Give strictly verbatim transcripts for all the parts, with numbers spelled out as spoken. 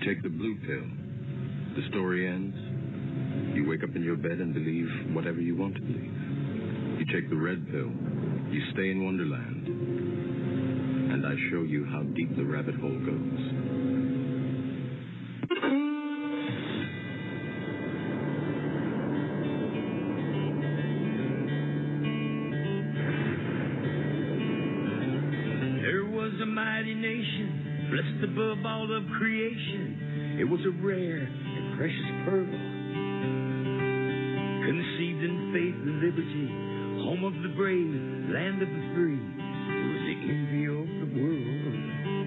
take the blue pill. The story ends. You wake up in your bed and believe whatever you want to believe. You take the red pill. You stay in Wonderland. And I show you how deep the rabbit hole goes. There was a mighty nation, blessed above all of creation. It was a rare and precious pearl, conceived in faith and liberty, home of the brave, land of the free. It was the envy of the world.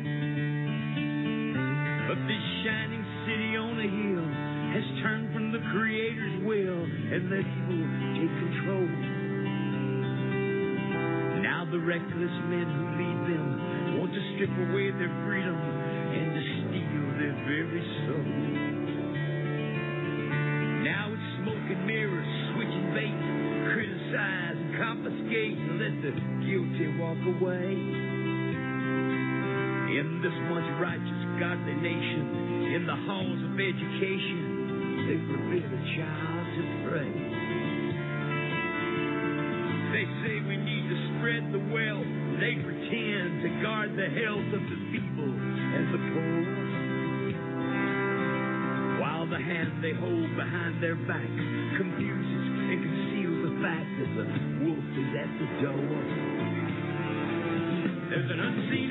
But this shining city on a hill has turned from the Creator's will and let evil take control. Now the reckless men who lead them want to strip away their freedom and to steal their very soul. Now it's smoke and mirrors, switching bait, criticize and confiscate and let the guilty walk away. In this once righteous, godly nation, in the halls of education, they forbid a child to pray. They say we need to spread the wealth. They pretend to guard the health of the feeble and the poor, while the hand they hold behind their back confuses and conceals the fact that the wolf is at the door. There's an unseen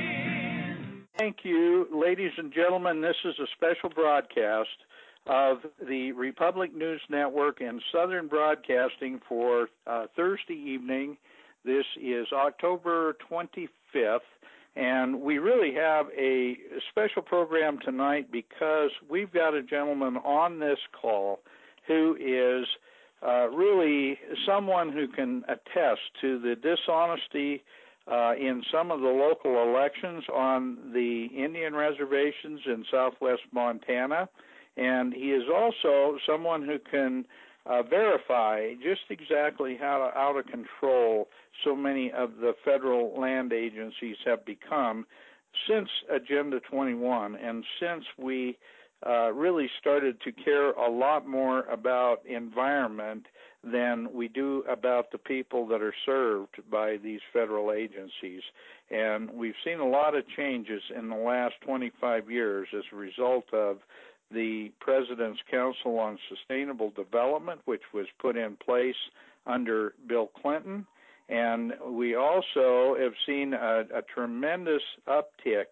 hand. Thank you, ladies and gentlemen. This is a special broadcast of the Republic News Network and Southern Broadcasting for uh, Thursday evening. This is October twenty-fifth, and we really have a special program tonight because we've got a gentleman on this call who is uh, really someone who can attest to the dishonesty uh, in some of the local elections on the Indian reservations in southwest Montana. And he is also someone who can uh, verify just exactly how out of control so many of the federal land agencies have become since Agenda twenty-one and since we uh, really started to care a lot more about environment than we do about the people that are served by these federal agencies. And we've seen a lot of changes in the last twenty-five years as a result of the President's Council on Sustainable Development, which was put in place under Bill Clinton. And we also have seen a, a tremendous uptick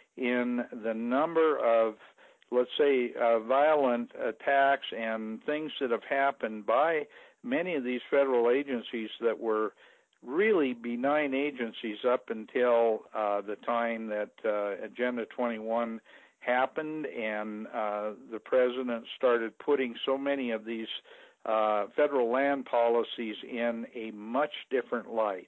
in the number of, let's say, uh, violent attacks and things that have happened by many of these federal agencies that were really benign agencies up until uh, the time that uh, Agenda twenty-one happened and uh, the president started putting so many of these uh, federal land policies in a much different light.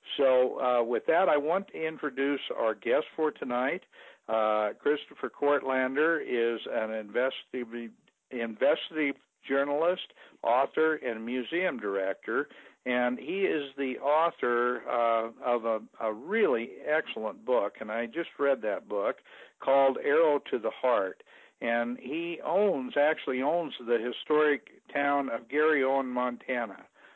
So uh, with that, I want to introduce our guest for tonight. Uh, Christopher Courtlander is an investigative, investigative journalist, author, and museum director, and he is the author uh, of a, a really excellent book, and I just read that book, called Arrow to the Heart. And he owns, actually owns the historic town of Garryowen, Montana.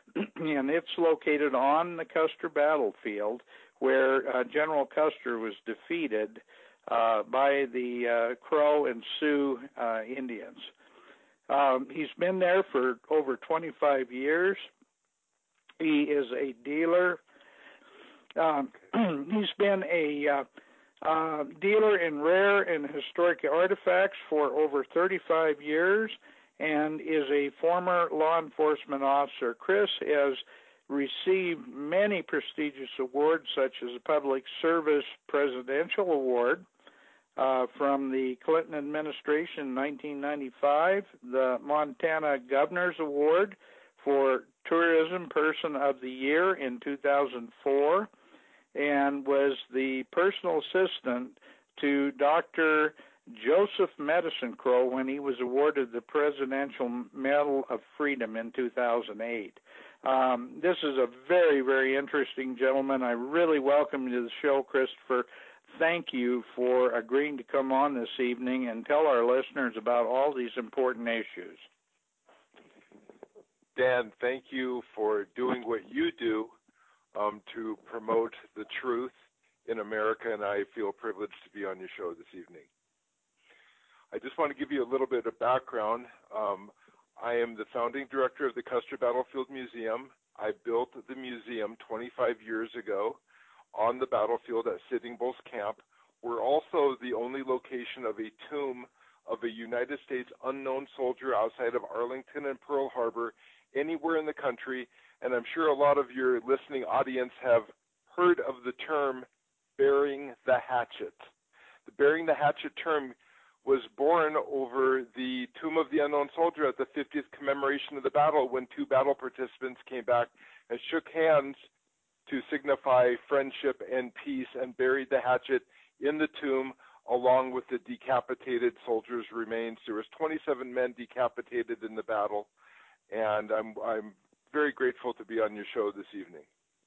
And it's located on the Custer battlefield where uh, General Custer was defeated uh, by the uh, Crow and Sioux uh, Indians. Um, he's been there for over twenty-five years. He is a dealer. Um, he's been a uh, uh, dealer in rare and historic artifacts for over thirty-five years and is a former law enforcement officer. Chris has received many prestigious awards, such as the Public Service Presidential Award uh, from the Clinton administration in nineteen ninety-five, the Montana Governor's Award for Tourism Person of the Year in two thousand four, and was the personal assistant to Doctor Joseph Medicine Crow when he was awarded the Presidential Medal of Freedom in two thousand eight. Um, this is a very, very interesting gentleman. I really welcome you to the show, Christopher. thank you for agreeing to come on this evening and tell our listeners about all these important issues. Dan, thank you for doing what you do um, to promote the truth in America, and I feel privileged to be on your show this evening. I just want to give you a little bit of background. Um, I am the founding director of the Custer Battlefield Museum. I built the museum twenty-five years ago on the battlefield at Sitting Bull's Camp. We're also the only location of a tomb of a United States unknown soldier outside of Arlington and Pearl Harbor anywhere in the country, and I'm sure a lot of your listening audience have heard of the term burying the hatchet. The burying the hatchet term was born over the Tomb of the Unknown Soldier at the fiftieth commemoration of the battle, when two battle participants came back and shook hands to signify friendship and peace and buried the hatchet in the tomb along with the decapitated soldiers' remains. There was twenty-seven men decapitated in the battle, and I'm I'm very grateful to be on your show this evening.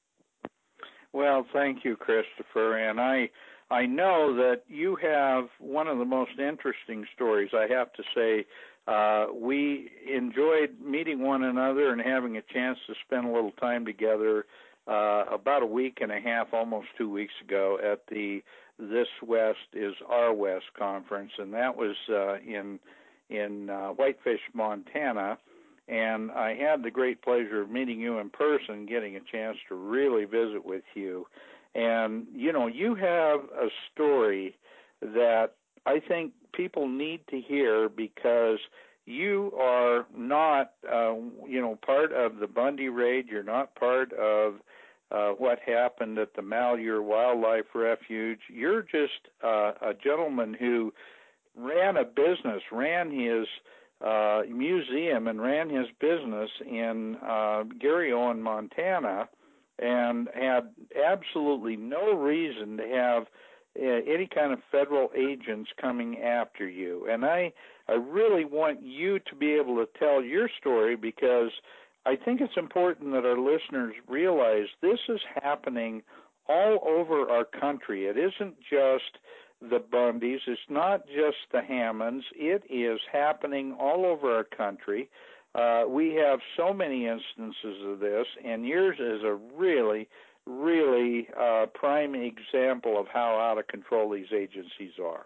Well, thank you, Christopher, and I I know that you have one of the most interesting stories, I have to say. Uh, we enjoyed meeting one another and having a chance to spend a little time together uh, about a week and a half, almost two weeks ago, at the This West is Our West conference, and that was uh, in in uh, Whitefish, Montana. And I had the great pleasure of meeting you in person, getting a chance to really visit with you. And, you know, you have a story that I think people need to hear, because you are not, uh, you know, part of the Bundy raid. You're not part of uh, what happened at the Malheur Wildlife Refuge. You're just uh, a gentleman who ran a business, ran his uh, museum and ran his business in uh, Garryowen, Montana, and had absolutely no reason to have uh, any kind of federal agents coming after you. And I, I really want you to be able to tell your story, because I think it's important that our listeners realize this is happening all over our country. It isn't just the Bundys. It's not just the Hammonds. It is happening all over our country. Uh, we have so many instances of this, and yours is a really, really uh, prime example of how out of control these agencies are.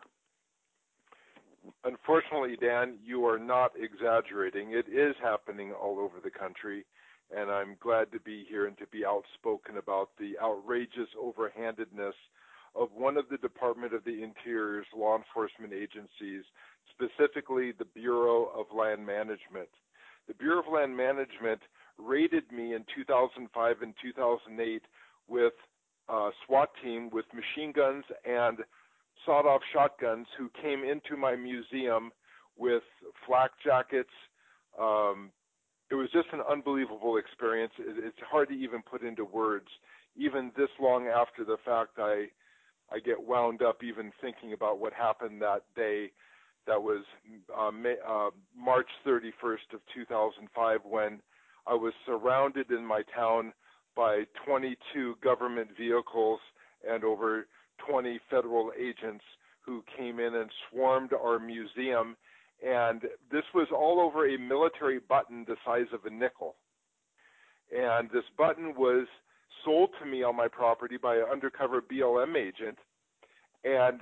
Unfortunately, Dan, you are not exaggerating. It is happening all over the country, and I'm glad to be here and to be outspoken about the outrageous overhandedness of one of the Department of the Interior's law enforcement agencies, specifically the Bureau of Land Management. The Bureau of Land Management raided me in two thousand five and two thousand eight with a SWAT team with machine guns and sawed-off shotguns, who came into my museum with flak jackets. Um, it was just an unbelievable experience. It, it's hard to even put into words. Even this long after the fact, I I get wound up even thinking about what happened that day. That was uh, May, uh, March thirty-first of two thousand five, when I was surrounded in my town by twenty-two government vehicles and over twenty federal agents who came in and swarmed our museum. And this was all over a military button the size of a nickel. And this button was sold to me on my property by an undercover B L M agent, and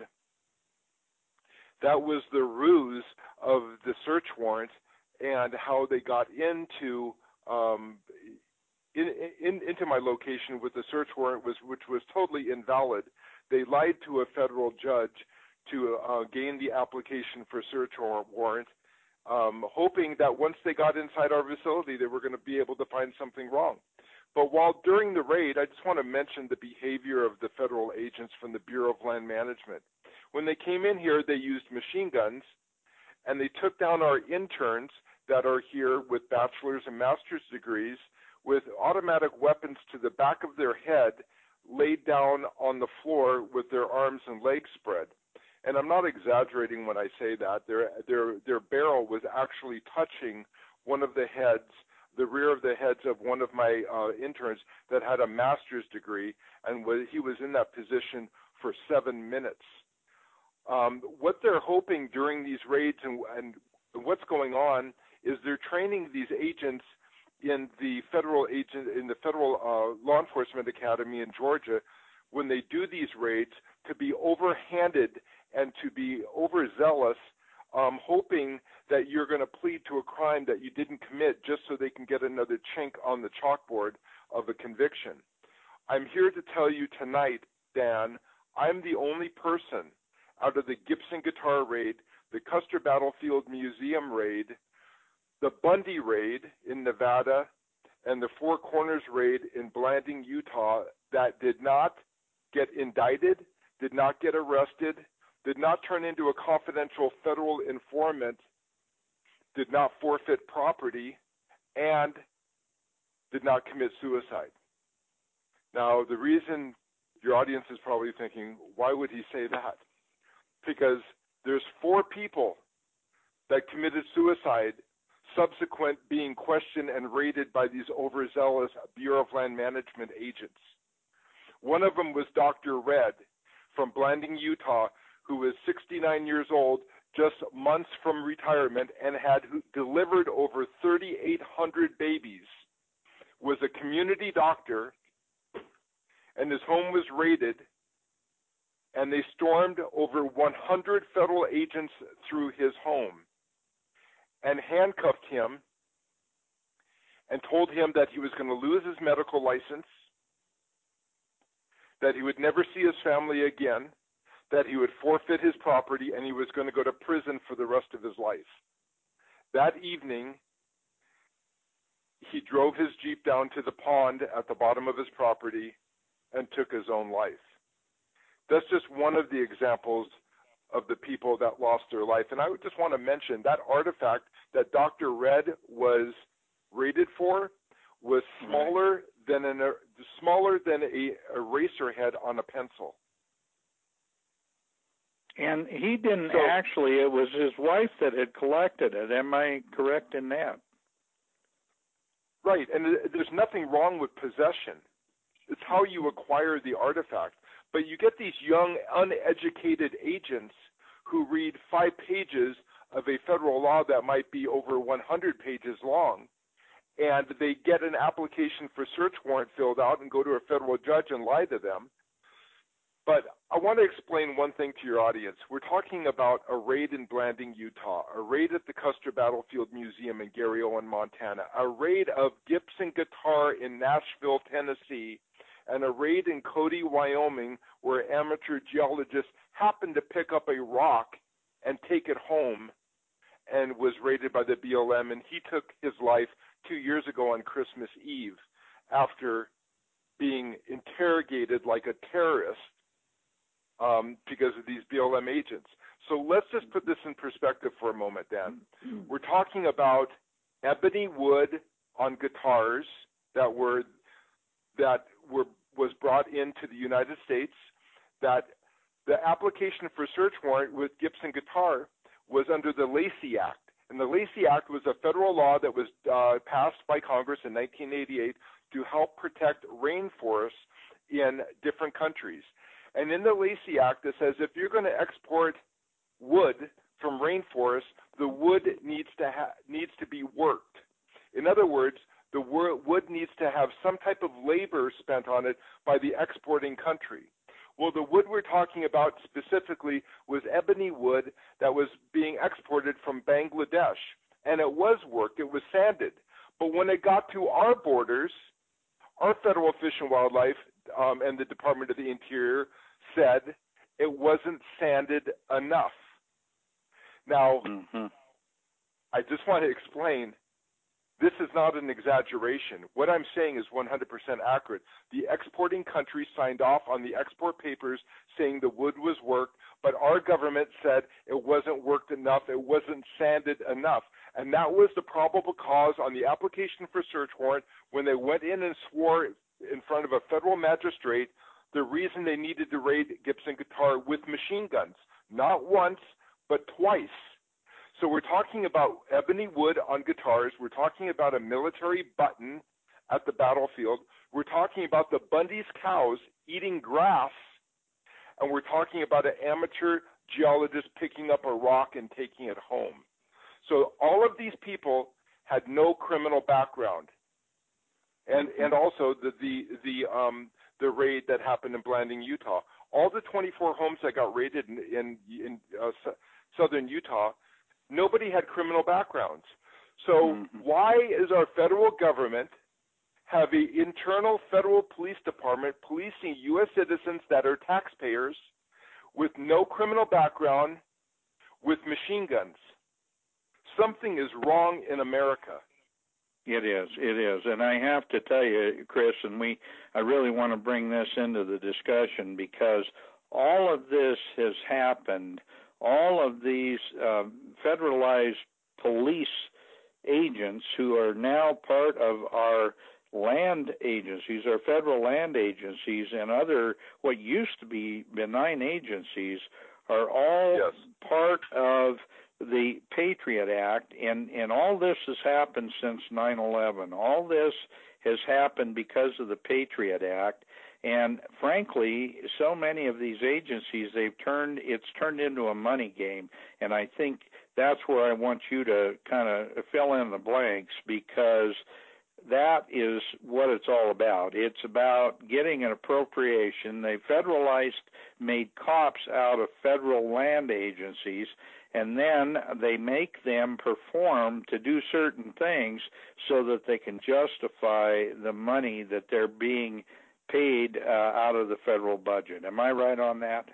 that was the ruse of the search warrant and how they got into um, in, in, into my location with the search warrant, was which was totally invalid. They lied to a federal judge to uh, gain the application for search warrant, um, hoping that once they got inside our facility, they were going to be able to find something wrong. But while during the raid, I just want to mention the behavior of the federal agents from the Bureau of Land Management. When they came in here, they used machine guns, and they took down our interns that are here with bachelor's and master's degrees with automatic weapons to the back of their head, laid down on the floor with their arms and legs spread. And I'm not exaggerating when I say that. Their, their, their barrel was actually touching one of the heads, the rear of the heads of one of my uh, interns that had a master's degree, and was, he was in that position for seven minutes. Um, what they're hoping during these raids and, and what's going on is they're training these agents in the federal agent in the federal uh, law enforcement academy in Georgia, when they do these raids, to be overhanded and to be overzealous, um, hoping that you're going to plead to a crime that you didn't commit just so they can get another chink on the chalkboard of a conviction. I'm here to tell you tonight, Dan, I'm the only person out of the Gibson Guitar raid, the Custer Battlefield Museum raid, the Bundy raid in Nevada, and the Four Corners raid in Blanding, Utah, that did not get indicted, did not get arrested, did not turn into a confidential federal informant, did not forfeit property, and did not commit suicide. Now, the reason your audience is probably thinking, why would he say that? Because there's four people that committed suicide subsequent being questioned and raided by these overzealous Bureau of Land Management agents. One of them was Doctor Red from Blanding, Utah, who was sixty-nine years old, just months from retirement, and had delivered over thirty-eight hundred babies, was a community doctor, and his home was raided, and they stormed over one hundred federal agents through his home and handcuffed him and told him that he was going to lose his medical license, that he would never see his family again, that he would forfeit his property, and he was going to go to prison for the rest of his life. That evening, he drove his Jeep down to the pond at the bottom of his property and took his own life. That's just one of the examples of the people that lost their life. And I would just want to mention that artifact that Doctor Red was raided for was smaller than an uh, smaller than a eraser head on a pencil. And he didn't so, actually, it was his wife that had collected it. Am I correct in that? Right, and there's nothing wrong with possession. It's how you acquire the artifact. But you get these young, uneducated agents who read five pages of a federal law that might be over one hundred pages long, and they get an application for search warrant filled out and go to a federal judge and lie to them. But I want to explain one thing to your audience. We're talking about a raid in Blanding, Utah, a raid at the Custer Battlefield Museum in Garryowen, Montana, a raid of Gibson Guitar in Nashville, Tennessee, and a raid in Cody, Wyoming, where amateur geologists happened to pick up a rock and take it home, and was raided by the B L M, and he took his life two years ago on Christmas Eve after being interrogated like a terrorist um, because of these B L M agents. So let's just put this in perspective for a moment, Dan. We're talking about ebony wood on guitars that were that were was brought into the United States, that the application for search warrant with Gibson Guitar was under the Lacey Act. And the Lacey Act was a federal law that was uh, passed by Congress in nineteen eighty-eight to help protect rainforests in different countries. And in the Lacey Act, it says if you're going to export wood from rainforests, the wood needs to ha- needs to be worked. In other words, the wood needs to have some type of labor spent on it by the exporting country. Well, the wood we're talking about specifically was ebony wood that was being exported from Bangladesh, and it was worked, it was sanded. But when it got to our borders, our Federal Fish and Wildlife um, and the Department of the Interior said it wasn't sanded enough. Now, mm-hmm. I just want to explain, this is not an exaggeration. What I'm saying is one hundred percent accurate. The exporting country signed off on the export papers saying the wood was worked, but our government said it wasn't worked enough, it wasn't sanded enough. And that was the probable cause on the application for search warrant when they went in and swore in front of a federal magistrate the reason they needed to raid Gibson Guitar with machine guns. Not once, but twice. So we're talking about ebony wood on guitars. We're talking about a military button at the battlefield. We're talking about the Bundy's cows eating grass and we're talking about an amateur geologist picking up a rock and taking it home. So all of these people had no criminal background. And and also the the the um the raid that happened in Blanding, Utah. All the twenty-four homes that got raided in in, in uh, southern Utah, nobody had criminal backgrounds. So mm-hmm. why is our federal government have an internal federal police department policing U S citizens that are taxpayers with no criminal background, with machine guns? Something is wrong in America. It is, it is. And I have to tell you, Chris, and we, I really want to bring this into the discussion because all of this has happened. All of these uh, federalized police agents who are now part of our land agencies, our federal land agencies, and other what used to be benign agencies are all yes. part of the Patriot Act, and, and all this has happened since nine eleven. All this has happened because of the Patriot Act, and frankly, so many of these agencies, they've turned, it's turned into a money game, and I think that's where I want you to kind of fill in the blanks, because that is what it's all about. It's about getting an appropriation. They federalized, made cops out of federal land agencies, and then they make them perform to do certain things so that they can justify the money that they're being paid uh, out of the federal budget. Am I right on that?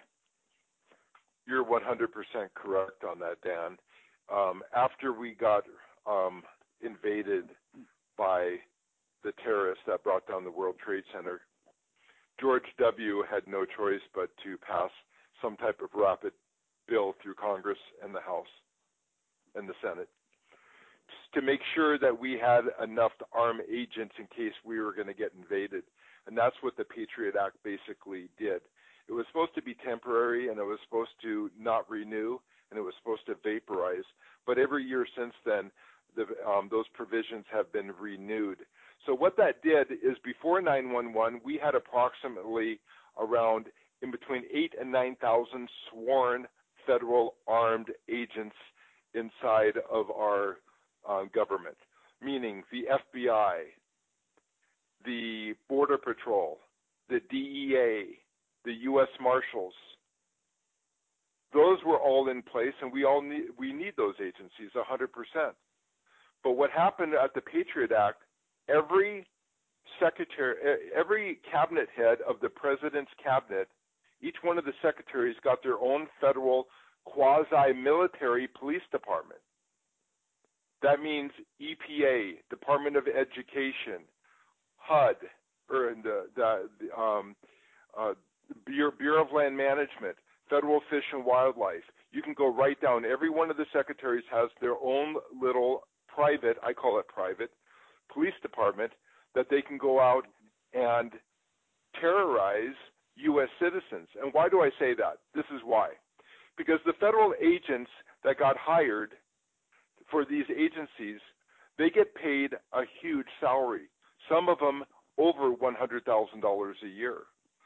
You're one hundred percent correct on that, Dan. Um, after we got um, invaded by the terrorists that brought down the World Trade Center, George W. had no choice but to pass some type of rapid bill through Congress and the House and the Senate to make sure that we had enough to arm agents in case we were going to get invaded. And that's what the Patriot Act basically did. It was supposed to be temporary, and it was supposed to not renew, and it was supposed to vaporize. But every year since then, the, um, those provisions have been renewed. So what that did is before nine one one, we had approximately around in between eight and nine thousand sworn federal armed agents inside of our uh, government, meaning the F B I, the Border Patrol, the D E A, the U S Marshals. Those were all in place, and we all need we need those agencies one hundred percent. But what happened at the Patriot Act, every secretary, every cabinet head of the president's cabinet, each one of the secretaries got their own federal quasi-military police department. That means E P A, Department of Education, H U D, or the, the, the um, uh, Bureau, Bureau of Land Management, Federal Fish and Wildlife. You can go right down. Every one of the secretaries has their own little private, I call it private, police department that they can go out and terrorize U S citizens. And why do I say that? This is why. Because the federal agents that got hired for these agencies, they get paid a huge salary, some of them over one hundred thousand dollars a year.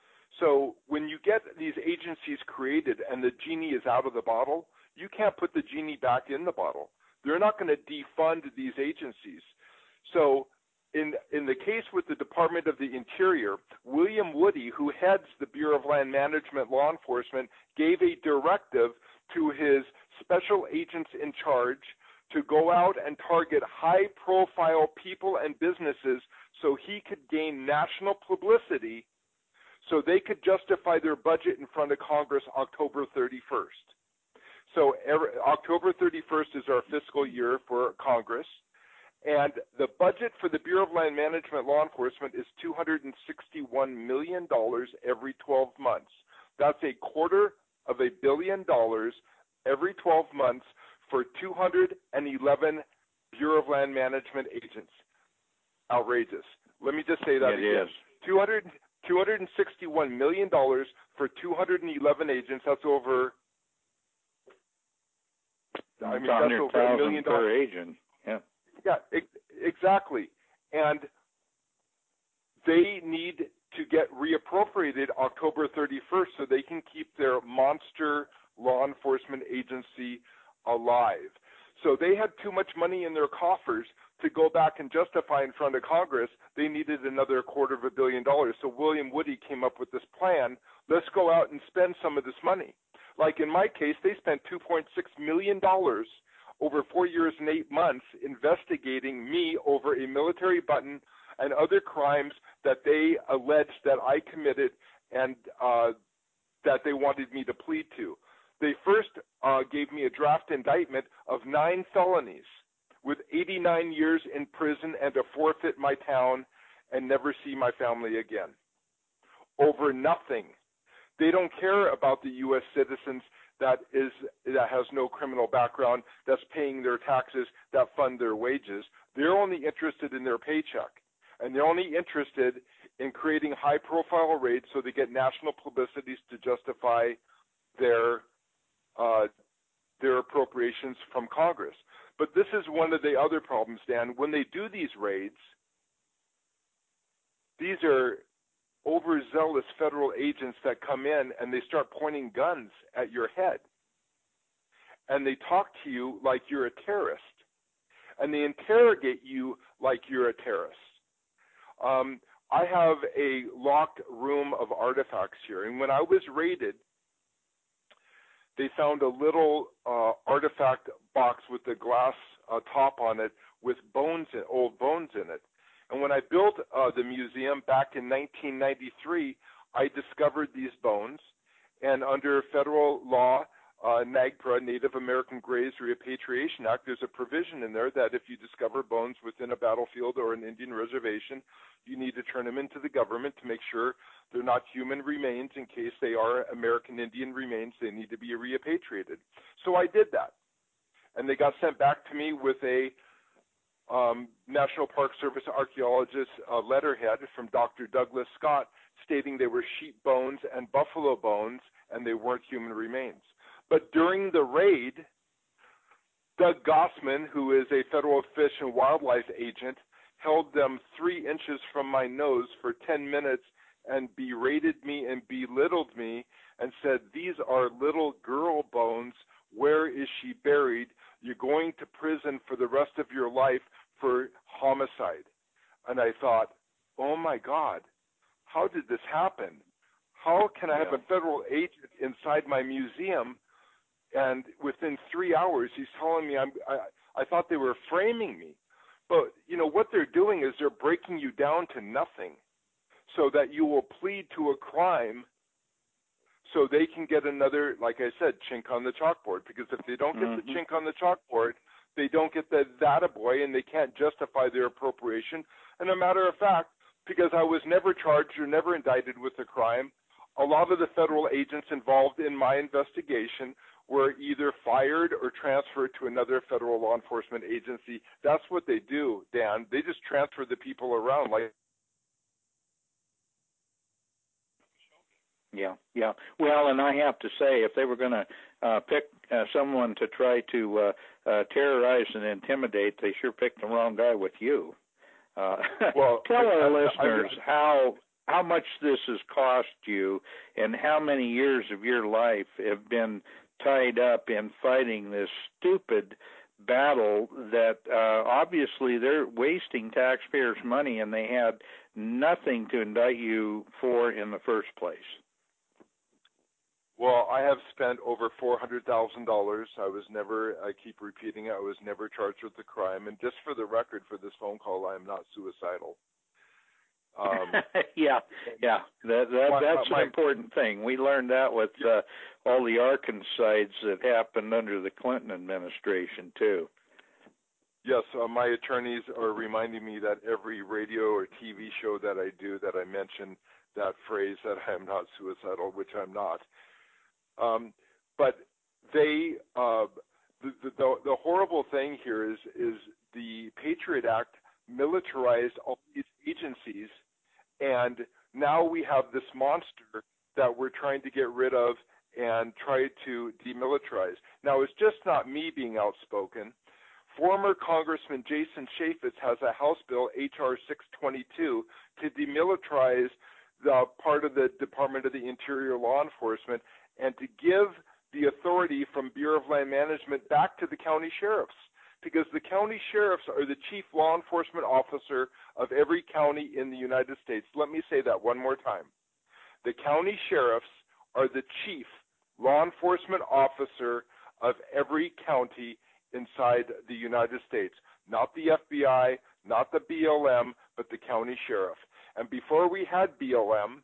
So when you get these agencies created and the genie is out of the bottle, you can't put the genie back in the bottle. They're not going to defund these agencies. So in in the case with the Department of the Interior, William Woody, who heads the Bureau of Land Management Law Enforcement, gave a directive to his special agents in charge to go out and target high-profile people and businesses so he could gain national publicity so they could justify their budget in front of Congress October thirty-first. So every, October thirty-first is our fiscal year for Congress, and the budget for the Bureau of Land Management Law Enforcement is two hundred sixty-one million dollars every twelve months. That's a quarter of a billion dollars every twelve months for two hundred eleven Bureau of Land Management agents. Outrageous. Let me just say that it again. Is. two hundred, two hundred sixty-one million dollars for two hundred eleven agents. That's over, I mean, that's over a million dollars per agent. Yeah. Yeah, ex- exactly. And they need to get reappropriated October thirty-first so they can keep their monster law enforcement agency alive. So they had too much money in their coffers to go back and justify in front of Congress. They needed another quarter of a billion dollars. So William Woody came up with this plan. Let's go out and spend some of this money. Like in my case, they spent two point six million dollars over four years and eight months investigating me over a military button and other crimes that they alleged that I committed and uh, that they wanted me to plead to. They first uh, gave me a draft indictment of nine felonies with eighty-nine years in prison and to forfeit my town and never see my family again. Over nothing. They don't care about the U S citizens that is that has no criminal background, that's paying their taxes, that fund their wages. They're only interested in their paycheck. And they're only interested in creating high-profile raids so they get national publicities to justify their uh, their appropriations from Congress. But this is one of the other problems, Dan. When they do these raids, these are overzealous federal agents that come in and they start pointing guns at your head. And they talk to you like you're a terrorist. And they interrogate you like you're a terrorist. Um, I have a locked room of artifacts here. And when I was raided, they found a little uh, artifact box with a glass uh, top on it with bones, in, old bones in it. And when I built uh, the museum back in nineteen ninety-three, I discovered these bones. And under federal law, uh, NAGPRA, Native American Graves Repatriation Act, there's a provision in there that if you discover bones within a battlefield or an Indian reservation, you need to turn them into the government to make sure they're not human remains. In case they are American Indian remains, they need to be repatriated. So I did that. And they got sent back to me with a um, National Park Service archaeologist uh, letterhead from Doctor Douglas Scott stating they were sheep bones and buffalo bones and they weren't human remains. But during the raid, Doug Gossman, who is a federal fish and wildlife agent, held them three inches from my nose for ten minutes and berated me and belittled me and said, "These are little girl bones. Where is she buried? You're going to prison for the rest of your life for homicide." And I thought, oh my God, how did this happen? How can I have a federal agent inside my museum and within three hours he's telling me I'm, I, I thought they were framing me. But, you know, what they're doing is they're breaking you down to nothing so that you will plead to a crime so they can get another, like I said, chink on the chalkboard. Because if they don't get mm-hmm. the chink on the chalkboard, they don't get the attaboy and they can't justify their appropriation. And a matter of fact, because I was never charged or never indicted with a crime, a lot of the federal agents involved in my investigation were either fired or transferred to another federal law enforcement agency. That's what they do, Dan. They just transfer the people around. Like, yeah, yeah. Well, and I have to say, if they were going to uh, pick uh, someone to try to uh, uh, terrorize and intimidate, they sure picked the wrong guy with you. Uh, well, tell our I, listeners I, I, how how much this has cost you and how many years of your life have been tied up in fighting this stupid battle that uh, obviously they're wasting taxpayers' money and they had nothing to indict you for in the first place. Well, I have spent over four hundred thousand dollars. I was never, I keep repeating it, I was never charged with the crime. And just for the record for this phone call, I am not suicidal. Um, yeah, yeah, that, that, my, that's my, an important thing. We learned that with uh, all the Arkancides that happened under the Clinton administration, too. Yes, uh, my attorneys are reminding me that every radio or T V show that I do that I mention that phrase that I am not suicidal, which I'm not. Um, but they, uh, the, the, the horrible thing here is, is the Patriot Act militarized all these agencies, and now we have this monster that we're trying to get rid of and try to demilitarize. Now, it's just not me being outspoken. Former Congressman Jason Chaffetz has a House bill, H R six twenty-two, to demilitarize the part of the Department of the Interior Law Enforcement and to give the authority from Bureau of Land Management back to the county sheriffs, because the county sheriffs are the chief law enforcement officer of every county in the United States. Let me say that one more time. The county sheriffs are the chief law enforcement officer of every county inside the United States, not the F B I, not the B L M, but the county sheriff. And before we had B L M,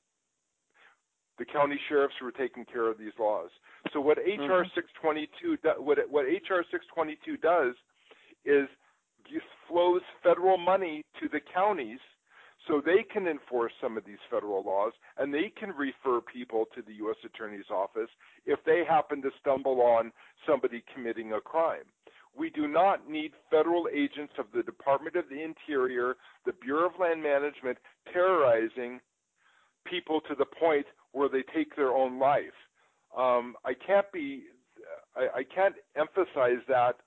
the county sheriffs were taking care of these laws. So what H R mm-hmm. six twenty-two do, what what H R six twenty-two does is flows federal money to the counties so they can enforce some of these federal laws, and they can refer people to the U S Attorney's Office if they happen to stumble on somebody committing a crime. We do not need federal agents of the Department of the Interior, the Bureau of Land Management, terrorizing people to the point where they take their own life. Um, I can't be, I, I can't emphasize that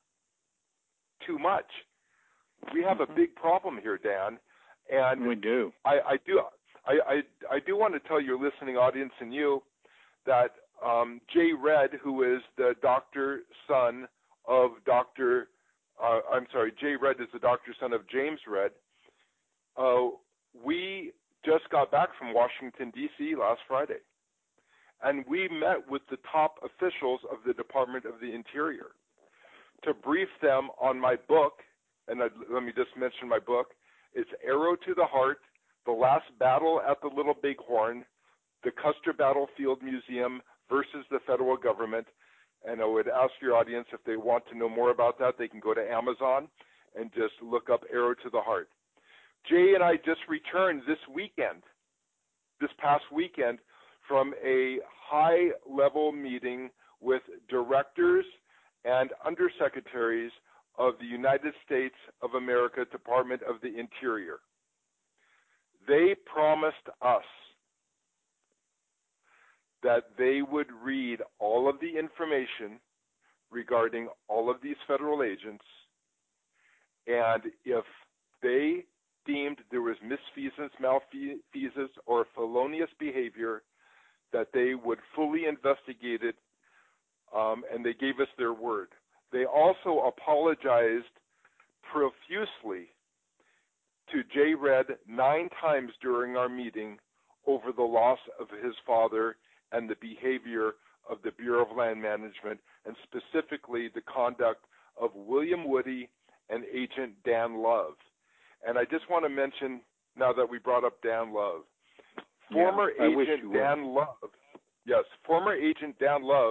too much. We have a big problem here, Dan, and we do. I, I do. I, I, I do want to tell your listening audience and you that um, Jay Redd, who is the doctor son of Doctor Uh, I'm sorry, Jay Redd is the doctor son of James Redd. Uh, we just got back from Washington, D C last Friday, and we met with the top officials of the Department of the Interior to brief them on my book. And I'd, let me just mention my book. It's Arrow to the Heart, The Last Battle at the Little Bighorn, the Custer Battlefield Museum versus the Federal Government. And I would ask your audience, if they want to know more about that, they can go to Amazon and just look up Arrow to the Heart. Jay and I just returned this weekend, this past weekend, from a high-level meeting with directors and undersecretaries of the United States of America Department of the Interior. They promised us that they would read all of the information regarding all of these federal agents, and if they deemed there was misfeasance, malfeasance, or felonious behavior, that they would fully investigate it, um, and they gave us their word. They also apologized profusely to Jay Redd nine times during our meeting over the loss of his father and the behavior of the Bureau of Land Management, and specifically the conduct of William Woody and Agent Dan Love. And I just want to mention, now that we brought up Dan Love, former yeah, Agent Dan Love, yes, former Agent Dan Love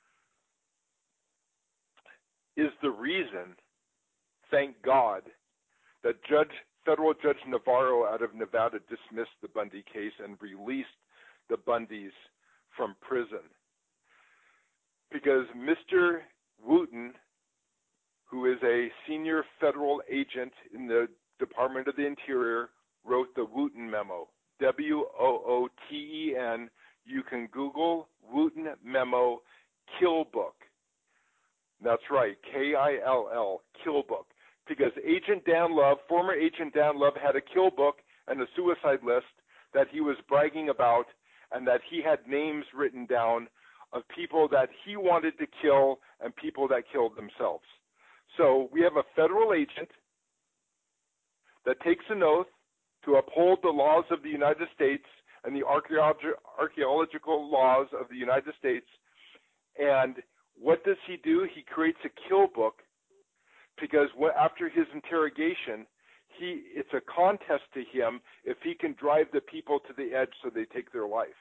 is the reason, thank God, that Judge, Federal Judge Navarro out of Nevada dismissed the Bundy case and released the Bundys from prison. Because Mister Wooten, who is a senior federal agent in the Department of the Interior, wrote the Wooten Memo, W O O T E N. You can Google Wooten Memo Kill Book. That's right, K I L L, Kill Book. Because Agent Dan Love, former Agent Dan Love, had a kill book and a suicide list that he was bragging about, and that he had names written down of people that he wanted to kill and people that killed themselves. So we have a federal agent that takes an oath to uphold the laws of the United States and the archaeologi- archaeological laws of the United States. And what does he do? He creates a kill book because what, after his interrogation, he it's a contest to him if he can drive the people to the edge so they take their life.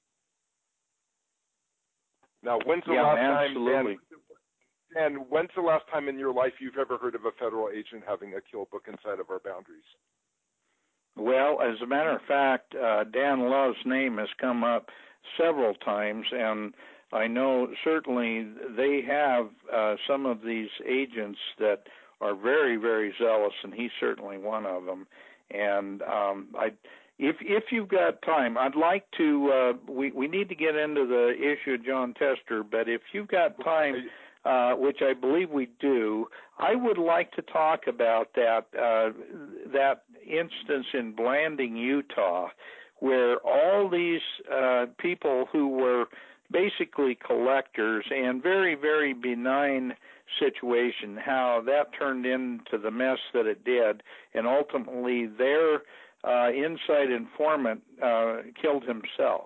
Now, when's the yeah, last absolutely. time, and, and when's the last time in your life you've ever heard of a federal agent having a kill book inside of our boundaries? Well, as a matter of fact, uh, Dan Love's name has come up several times, and I know certainly they have uh, some of these agents that are very, very zealous, and he's certainly one of them. And um, I, if if you've got time, I'd like to. Uh, we we need to get into the issue of John Tester, but if you've got time, uh, which I believe we do, I would like to talk about that uh, that instance in Blanding, Utah, where all these uh, people who were basically collectors and very, very benign situation, how that turned into the mess that it did, and ultimately their uh, inside informant uh, killed himself.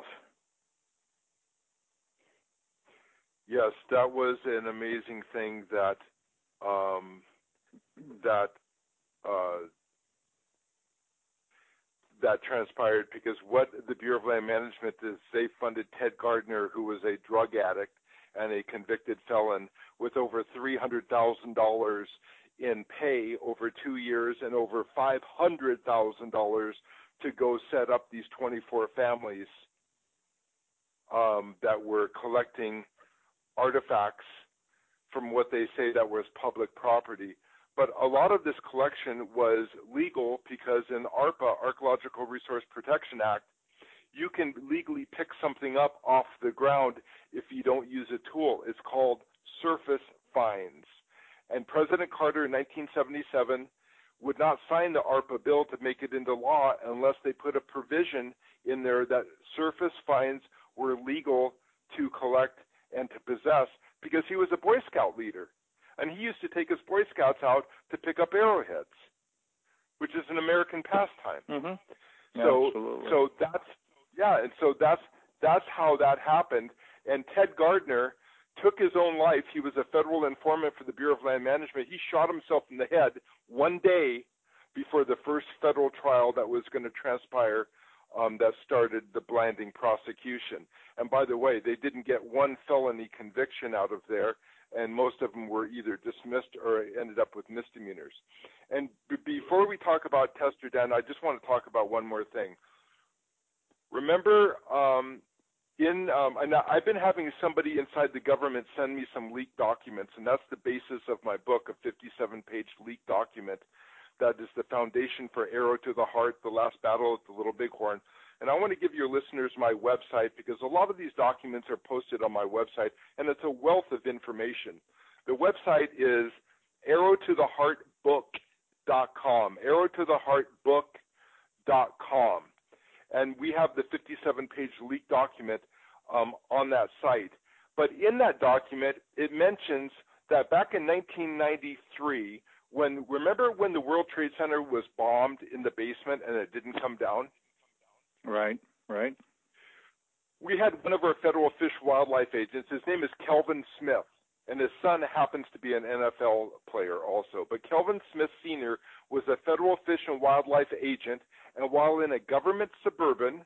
Yes, that was an amazing thing that um, that uh, that transpired, because what the Bureau of Land Management is, they funded Ted Gardner, who was a drug addict and a convicted felon, with over three hundred thousand dollars in pay over two years and over five hundred thousand dollars to go set up these twenty-four families um, that were collecting artifacts from what they say that was public property. But a lot of this collection was legal because in ARPA, Archaeological Resource Protection Act, you can legally pick something up off the ground if you don't use a tool. It's called surface finds. And President Carter in nineteen seventy-seven would not sign the ARPA bill to make it into law unless they put a provision in there that surface finds were legal to collect and to possess, because he was a Boy Scout leader. And he used to take his Boy Scouts out to pick up arrowheads, which is an American pastime. Mm-hmm. So, Absolutely. so that's yeah, and so that's that's how that happened. And Ted Gardner took his own life. He was a federal informant for the Bureau of Land Management. He shot himself in the head one day before the first federal trial that was going to transpire. Um, that started the Blanding prosecution. And by the way, they didn't get one felony conviction out of there, and most of them were either dismissed or ended up with misdemeanors. And b- before we talk about Tester Dan, I just want to talk about one more thing. Remember, um, in um, and I've been having somebody inside the government send me some leaked documents, and that's the basis of my book, a fifty-seven page leaked document. That is the foundation for Arrow to the Heart, The Last Battle at the Little Bighorn. And I want to give your listeners my website, because a lot of these documents are posted on my website, and it's a wealth of information. The website is arrow to the heart book dot com, arrow to the heart book dot com. And we have the fifty-seven page leaked document um, on that site. But in that document, it mentions that back in nineteen ninety-three, When remember when the World Trade Center was bombed in the basement and it didn't come down? Right, right. We had one of our federal fish wildlife agents. His name is Kelvin Smith, and his son happens to be an N F L player also. But Kelvin Smith Senior was a federal fish and wildlife agent, and while in a government suburban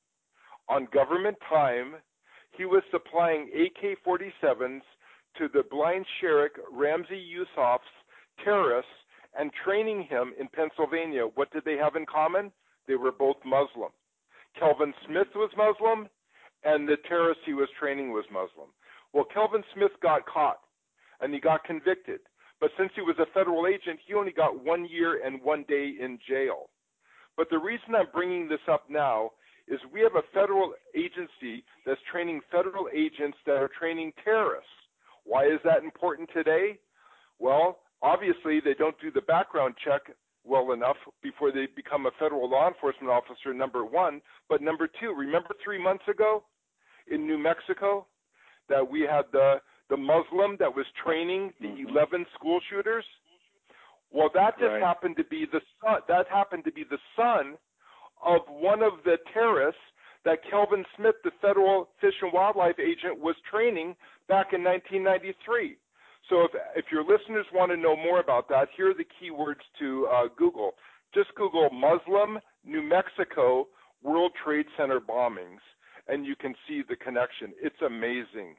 on government time, he was supplying A K forty-sevens to the blind sheriff Ramsey Yousaf's terrorists and training him in Pennsylvania. What did they have in common? They were both Muslim. Kelvin Smith was Muslim, and the terrorist he was training was Muslim. Well, Kelvin Smith got caught, and he got convicted. But since he was a federal agent, he only got one year and one day in jail. But the reason I'm bringing this up now is we have a federal agency that's training federal agents that are training terrorists. Why is that important today? Well, obviously, they don't do the background check well enough before they become a federal law enforcement officer, number one. But number two, remember three months ago in New Mexico that we had the, the Muslim that was training the mm-hmm. eleven school shooters? Well, that just right. happened to be the son, that happened to be the son of one of the terrorists that Kelvin Smith, the federal fish and wildlife agent, was training back in nineteen ninety-three. So if, if your listeners want to know more about that, here are the keywords to uh, Google. Just Google Muslim, New Mexico, World Trade Center bombings, and you can see the connection. It's amazing.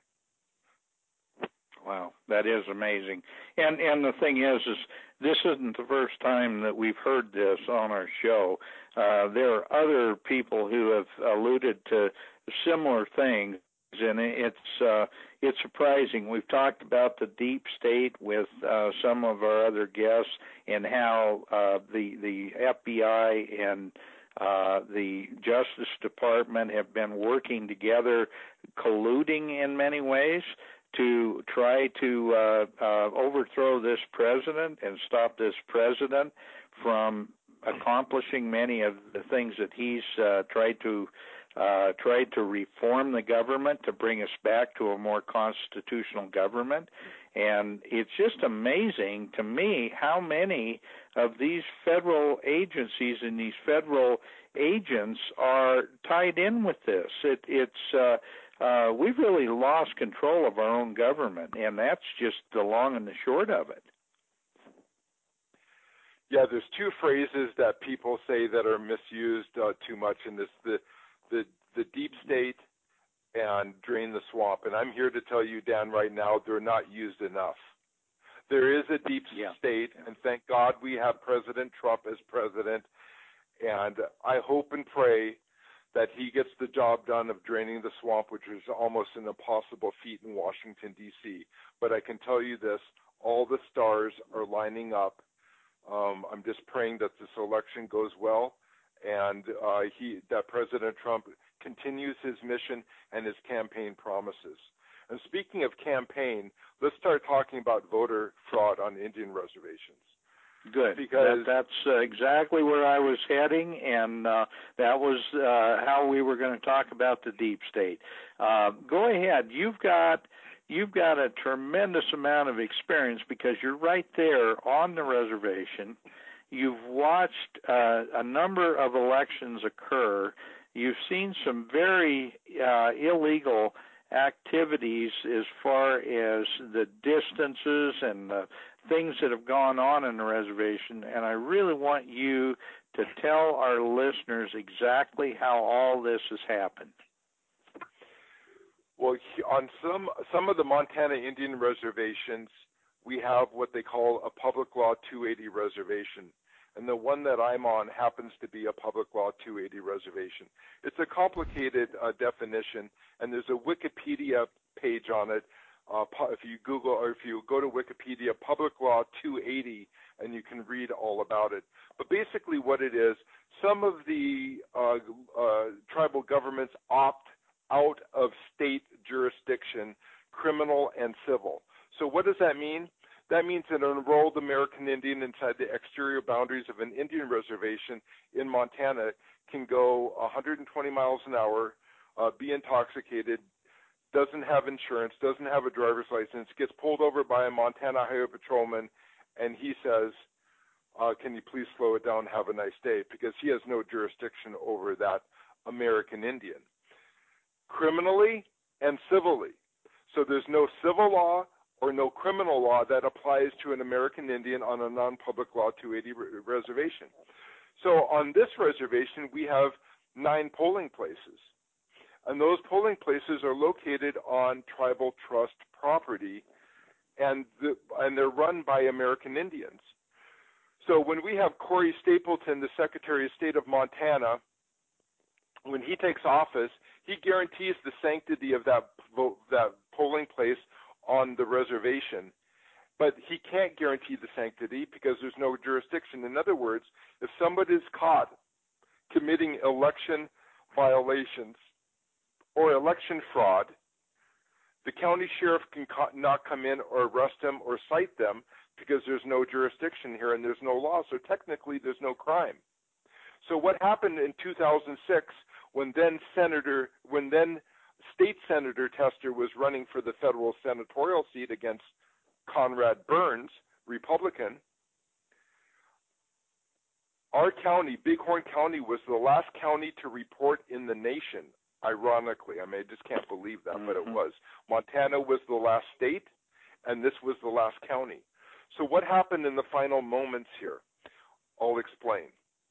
Wow, that is amazing. And and the thing is, is this isn't the first time that we've heard this on our show. Uh, there are other people who have alluded to similar things, and it's uh, it's surprising. We've talked about the deep state with uh, some of our other guests, and how uh, the the F B I and uh, the Justice Department have been working together, colluding in many ways to try to uh, uh, overthrow this president and stop this president from accomplishing many of the things that he's uh, tried to uh, tried to reform the government to bring us back to a more constitutional government. And it's just amazing to me how many of these federal agencies and these federal agents are tied in with this. It, it's uh, uh, we've really lost control of our own government, and that's just the long and the short of it. Yeah, there's two phrases that people say that are misused uh, too much in this: the the the deep state and drain the swamp. And I'm here to tell you, Dan, right now, they're not used enough. There is a deep yeah. state, and thank God we have President Trump as president. And I hope and pray that he gets the job done of draining the swamp, which is almost an impossible feat in Washington, D C. But I can tell you this, all the stars are lining up. Um, I'm just praying that this election goes well, and uh, he, that President Trump continues his mission and his campaign promises. And speaking of campaign, let's start talking about voter fraud on Indian reservations. Good. Because that, that's uh, exactly where I was heading, and uh, that was uh, how we were going to talk about the deep state. Uh, go ahead. You've got you've got a tremendous amount of experience because you're right there on the reservation. You've watched uh, a number of elections occur. You've seen some very uh, illegal activities as far as the distances and the things that have gone on in the reservation, and I really want you to tell our listeners exactly how all this has happened. Well, on some some of the Montana Indian reservations, we have what they call a Public Law two eighty reservation, and the one that I'm on happens to be a Public Law two eighty reservation. It's a complicated uh, definition, and there's a Wikipedia page on it. Uh, if you Google or if you go to Wikipedia, Public Law two eighty, and you can read all about it. But basically what it is, some of the uh, uh, tribal governments opt out of state jurisdiction, criminal and civil. So what does that mean? That means that an enrolled American Indian inside the exterior boundaries of an Indian reservation in Montana can go one hundred twenty miles an hour, uh, be intoxicated, doesn't have insurance, doesn't have a driver's license, gets pulled over by a Montana highway patrolman, and he says, uh, can you please slow it down, have a nice day, because he has no jurisdiction over that American Indian, criminally and civilly. So there's no civil law or no criminal law that applies to an American Indian on a non-Public Law two eighty re- reservation. So on this reservation, we have nine polling places. And those polling places are located on tribal trust property, and the, and they're run by American Indians. So when we have Corey Stapleton, the Secretary of State of Montana, when he takes office, he guarantees the sanctity of that vote, that polling place on the reservation. But he can't guarantee the sanctity because there's no jurisdiction. In other words, if somebody is caught committing election violations or election fraud, the county sheriff can co- not come in or arrest them or cite them because there's no jurisdiction here and there's no law. So technically there's no crime. So what happened in two thousand six when then Senator, when then State Senator Tester was running for the federal senatorial seat against Conrad Burns, Republican, our county, Bighorn County, was the last county to report in the nation. Ironically, I mean, I just can't believe that, mm-hmm. but it was. Montana was the last state, and this was the last county. So what happened in the final moments here? I'll explain.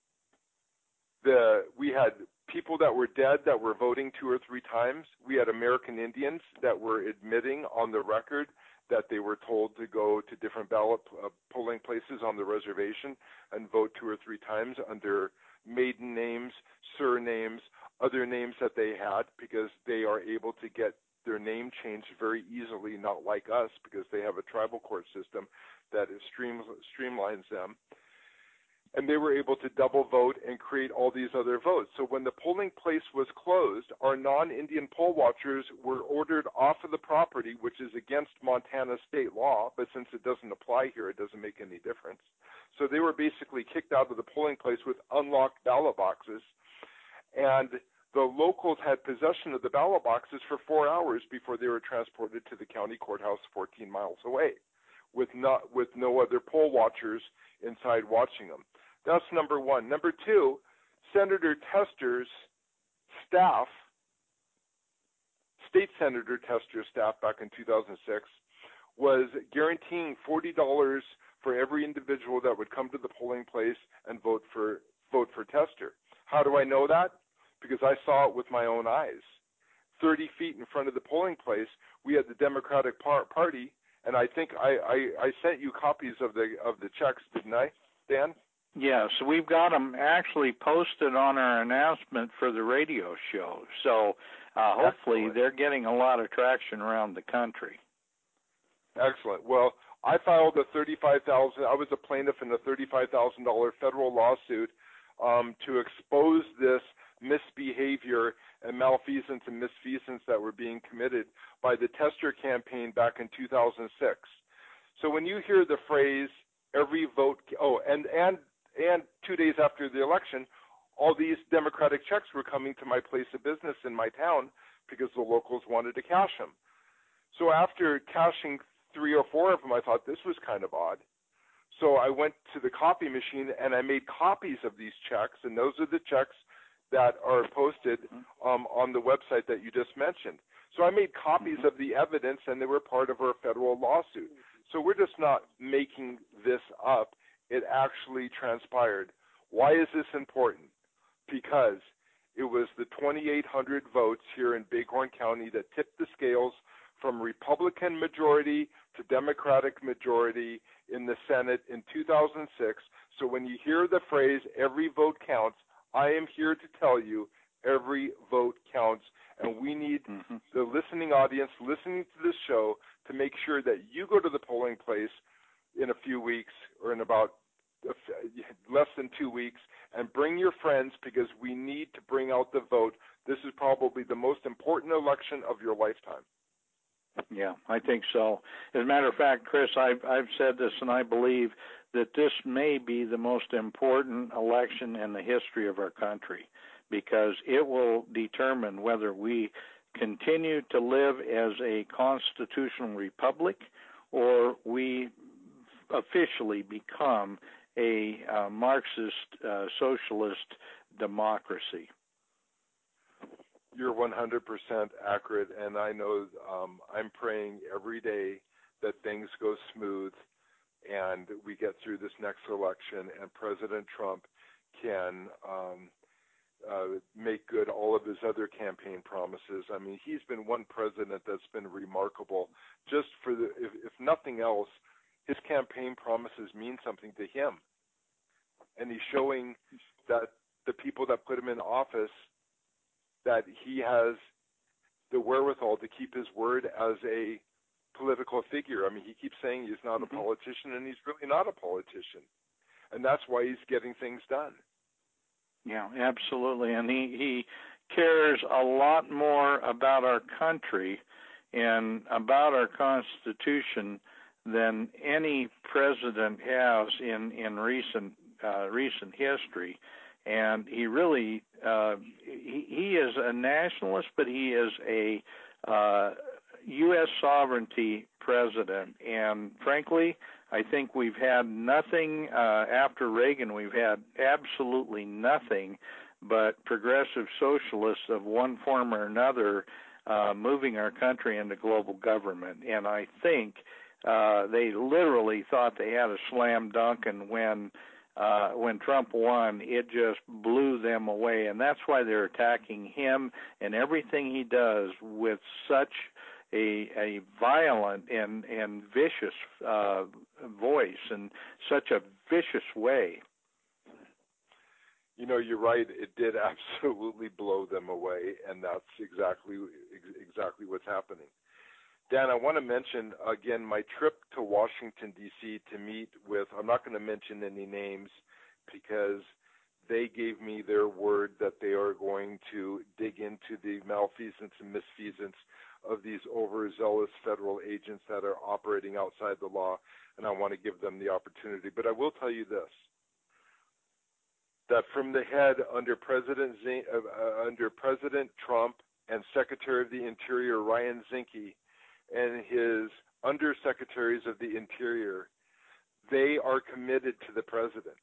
The we had people that were dead that were voting two or three times. We had American Indians that were admitting on the record that they were told to go to different ballot uh, polling places on the reservation and vote two or three times under maiden names, surnames, other names that they had, because they are able to get their name changed very easily, not like us, because they have a tribal court system that is stream, streamlines them. And they were able to double vote and create all these other votes. So when the polling place was closed, our non-Indian poll watchers were ordered off of the property, which is against Montana state law, but since it doesn't apply here, it doesn't make any difference. So they were basically kicked out of the polling place with unlocked ballot boxes. And the locals had possession of the ballot boxes for four hours before they were transported to the county courthouse fourteen miles away, with not with no other poll watchers inside watching them. That's number one. Number two, Senator Tester's staff, State Senator Tester's staff back in two thousand six, was guaranteeing forty dollars for every individual that would come to the polling place and vote for vote for Tester. How do I know that? Because I saw it with my own eyes. thirty feet in front of the polling place, we had the Democratic par- Party, and I think I, I, I sent you copies of the of the checks, didn't I, Dan? Yes, we've got them actually posted on our announcement for the radio show. So uh, hopefully Excellent. they're getting a lot of traction around the country. Excellent. Well, I filed a thirty-five thousand dollars, I was a plaintiff in a thirty-five thousand dollars federal lawsuit um, to expose this misbehavior and malfeasance and misfeasance that were being committed by the Tester campaign back in two thousand six. So when you hear the phrase, every vote, oh, and, and, and two days after the election, all these Democratic checks were coming to my place of business in my town because the locals wanted to cash them. So after cashing three or four of them, I thought this was kind of odd. So I went to the copy machine and I made copies of these checks, and those are the checks that are posted um, on the website that you just mentioned. So I made copies of the evidence, and they were part of our federal lawsuit. So we're just not making this up. It actually transpired. Why is this important? Because it was the twenty-eight hundred votes here in Bighorn County that tipped the scales from Republican majority to Democratic majority in the Senate in two thousand six. So when you hear the phrase, every vote counts, I am here to tell you every vote counts, and we need mm-hmm. the listening audience listening to this show to make sure that you go to the polling place in a few weeks or in about less than two weeks and bring your friends, because we need to bring out the vote. This is probably the most important election of your lifetime. Yeah, I think so. As a matter of fact, Chris, I've, I've said this, and I believe that this may be the most important election in the history of our country, because it will determine whether we continue to live as a constitutional republic or we officially become a uh, Marxist uh, socialist democracy. You're one hundred percent accurate, and I know um, I'm praying every day that things go smooth and we get through this next election and President Trump can um, uh, make good all of his other campaign promises. I mean, he's been one president that's been remarkable. Just for the, if, if nothing else, his campaign promises mean something to him. And he's showing that the people that put him in office, that he has the wherewithal to keep his word as a political figure. I mean, he keeps saying he's not mm-hmm. a politician, and he's really not a politician. And that's why he's getting things done. Yeah, absolutely. And he, he cares a lot more about our country and about our Constitution than any president has in, in recent uh, recent history. And he really, uh, he, he is a nationalist, but he is a uh, U S sovereignty president. And frankly, I think we've had nothing, uh, after Reagan, we've had absolutely nothing but progressive socialists of one form or another uh, moving our country into global government. And I think uh, they literally thought they had a slam dunk, and when Uh, when Trump won, it just blew them away, and that's why they're attacking him and everything he does with such a, a violent and, and vicious uh, voice and such a vicious way. You know, you're right. It did absolutely blow them away, and that's exactly exactly what's happening. Dan, I want to mention, again, my trip to Washington, D C to meet with, I'm not going to mention any names because they gave me their word that they are going to dig into the malfeasance and misfeasance of these overzealous federal agents that are operating outside the law, and I want to give them the opportunity. But I will tell you this, that from the head under President Z- uh, under President Trump and Secretary of the Interior Ryan Zinke and his undersecretaries of the Interior, they are committed to the president.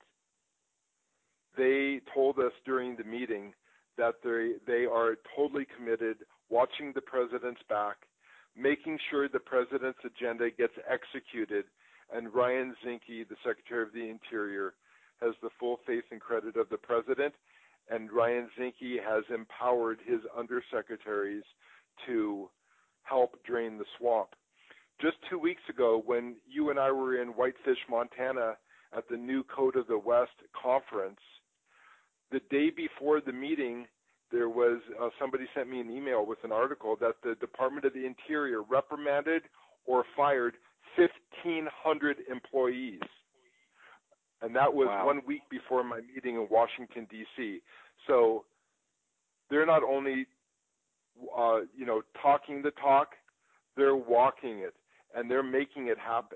They told us during the meeting that they they are totally committed, watching the president's back, making sure the president's agenda gets executed, and Ryan Zinke, the Secretary of the Interior, has the full faith and credit of the president, and Ryan Zinke has empowered his undersecretaries to help drain the swamp. Just two weeks ago, when you and I were in Whitefish, Montana, at the New Code of the West conference, the day before the meeting, there was uh, somebody sent me an email with an article that the Department of the Interior reprimanded or fired fifteen hundred employees. And that was wow. one week before my meeting in Washington, D C So they're not only, uh, you know, talking the talk, they're walking it, and they're making it happen.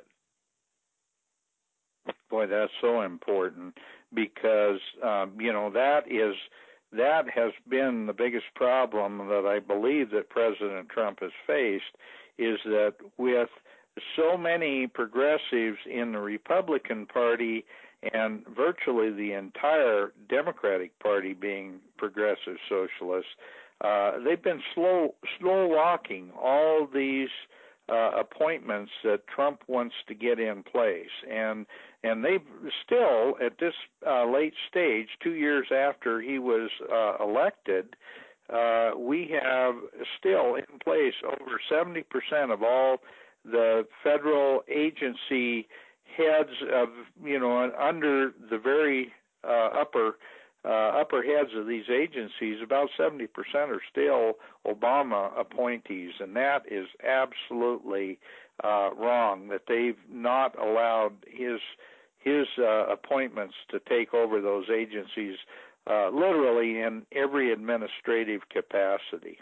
Boy, that's so important because, um, you know, that is that has been the biggest problem that I believe that President Trump has faced, is that with so many progressives in the Republican Party and virtually the entire Democratic Party being progressive socialists, uh, they've been slow, slow walking all these uh, appointments that Trump wants to get in place, and and they still at this uh, late stage, two years after he was uh, elected, uh, we have still in place over seventy percent of all the federal agency heads of, you know, under the very uh, upper uh, upper heads of these agencies. About seventy percent are still Obama appointees, and that is absolutely uh, wrong, that they've not allowed his his uh, appointments to take over those agencies uh, literally in every administrative capacity.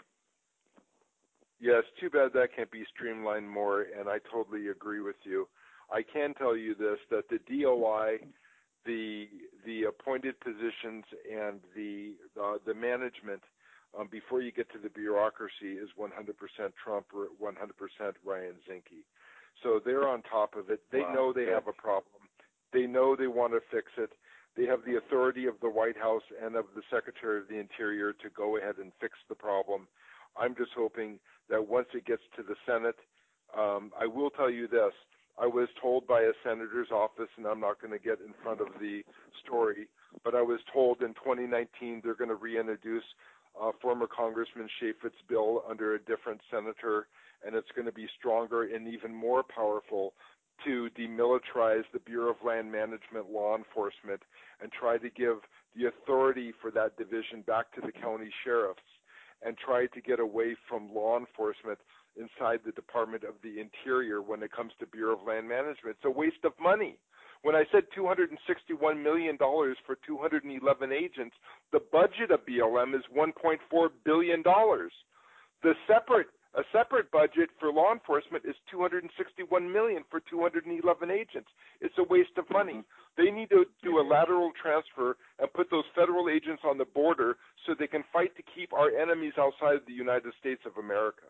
Yeah, it's too bad that can't be streamlined more, and I totally agree with you. I can tell you this, that the D O I, the the appointed positions, and the uh, the management, um, before you get to the bureaucracy, is one hundred percent Trump or one hundred percent Ryan Zinke. So they're on top of it. They Wow. know they Good. have a problem. They know they want to fix it. They have the authority of the White House and of the Secretary of the Interior to go ahead and fix the problem. I'm just hoping that once it gets to the Senate, um, I will tell you this. I was told by a senator's office, and I'm not going to get in front of the story, but I was told in twenty nineteen they're going to reintroduce uh, former Congressman Chaffetz's bill under a different senator, and it's going to be stronger and even more powerful to demilitarize the Bureau of Land Management law enforcement and try to give the authority for that division back to the county sheriffs, and try to get away from law enforcement inside the Department of the Interior when it comes to Bureau of Land Management. It's a waste of money. When I said two hundred sixty-one million dollars for two hundred eleven agents, the budget of B L M is one point four billion dollars. The separate a separate budget for law enforcement is two hundred sixty-one million dollars for two hundred eleven agents. It's a waste of money. They need to do a lateral transfer and put those federal agents on the border so they can fight to keep our enemies outside the United States of America.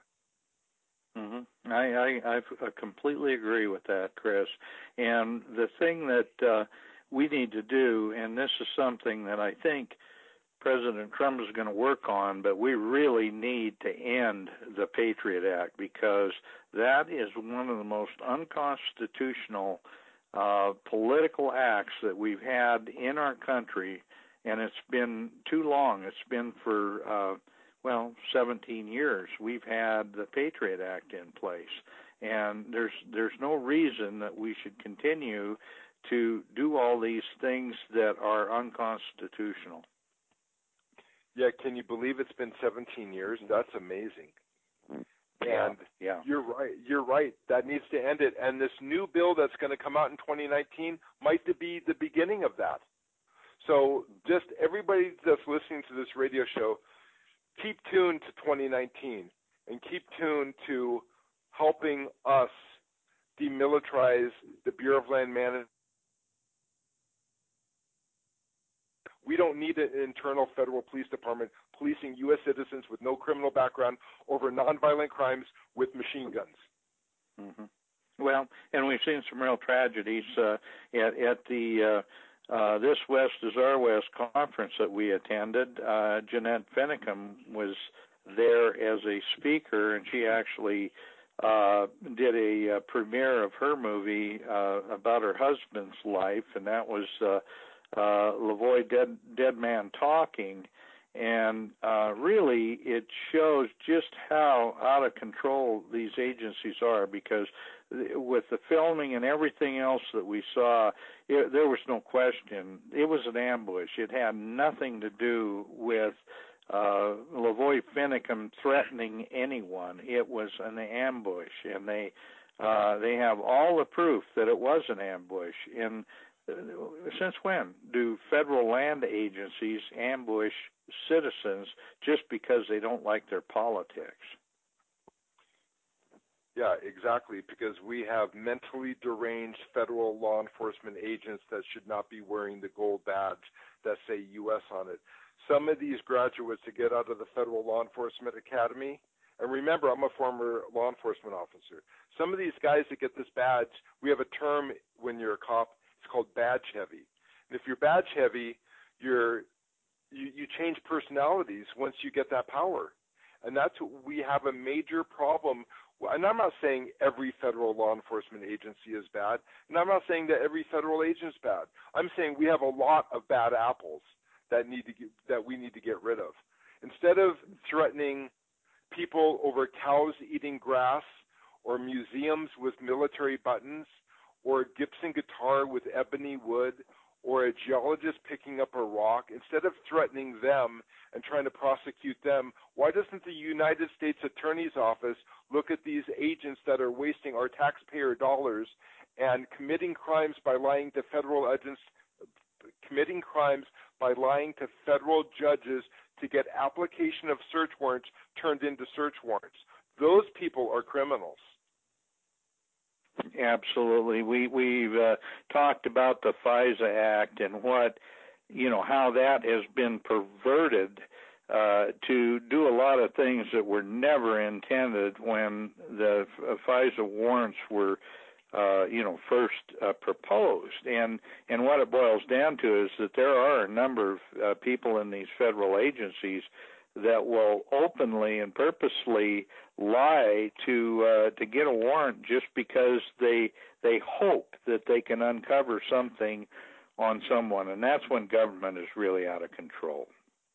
Mm-hmm. I, I, I completely agree with that, Chris. And the thing that uh, we need to do, and this is something that I think President Trump is going to work on, but we really need to end the Patriot Act, because that is one of the most unconstitutional uh, political acts that we've had in our country, and it's been too long. It's been for uh, well, seventeen years, we've had the Patriot Act in place. And there's there's no reason that we should continue to do all these things that are unconstitutional. Yeah, can you believe it's been seventeen years? That's amazing. Yeah, And yeah. you're right. You're right. That needs to end it. And this new bill that's going to come out in twenty nineteen might be the beginning of that. So just everybody that's listening to this radio show, keep tuned to twenty nineteen. and keep tuned to helping us demilitarize the Bureau of Land Management. We don't need an internal federal police department policing U S citizens with no criminal background over nonviolent crimes with machine guns. Mm-hmm. Well, and we've seen some real tragedies uh, at, at the uh, uh, This West is Our West conference that we attended. Uh, Jeanette Finicum was there as a speaker, and she actually uh, did a, a premiere of her movie uh, about her husband's life, and that was uh, uh, Lavoie Dead, Dead Man Talking. And uh, really, it shows just how out of control these agencies are, because with the filming and everything else that we saw, it, there was no question. It was an ambush. It had nothing to do with uh, Lavoie Finicum threatening anyone. It was an ambush, and they uh, they have all the proof that it was an ambush. And uh, since when do federal land agencies ambush citizens just because they don't like their politics? Yeah, exactly, because we have mentally deranged federal law enforcement agents that should not be wearing the gold badge that say U S on it. Some of these graduates that get out of the Federal Law Enforcement Academy, and remember, I'm a former law enforcement officer. Some of these guys that get this badge, we have a term when you're a cop, it's called badge heavy. And if you're badge heavy, you're you, you change personalities once you get that power. And that's what we have a major problem. And I'm not saying every federal law enforcement agency is bad, and I'm not saying that every federal agent is bad. I'm saying we have a lot of bad apples that need to get, that we need to get rid of. Instead of threatening people over cows eating grass, or museums with military buttons, or a Gibson guitar with ebony wood, or a geologist picking up a rock, instead of threatening them and trying to prosecute them, why doesn't the United States Attorney's Office look at these agents that are wasting our taxpayer dollars and committing crimes by lying to federal agents, committing crimes by lying to federal judges to get application of search warrants turned into search warrants? Those people are criminals. Absolutely. We, we've uh, talked about the FISA Act and what, you know, how that has been perverted uh, to do a lot of things that were never intended when the uh, FISA warrants were, uh, you know, first uh, proposed. And, and what it boils down to is that there are a number of uh, people in these federal agencies that will openly and purposely lie to uh, to get a warrant just because they they hope that they can uncover something on someone, and that's when government is really out of control.